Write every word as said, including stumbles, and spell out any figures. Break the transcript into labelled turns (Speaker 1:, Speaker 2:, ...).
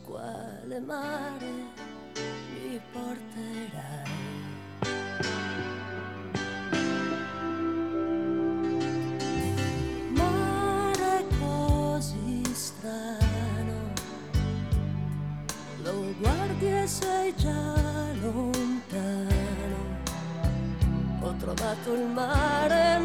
Speaker 1: quale mare mi porterai. Mare così strano, lo guardi e sei già lontano. Ho trovato il mare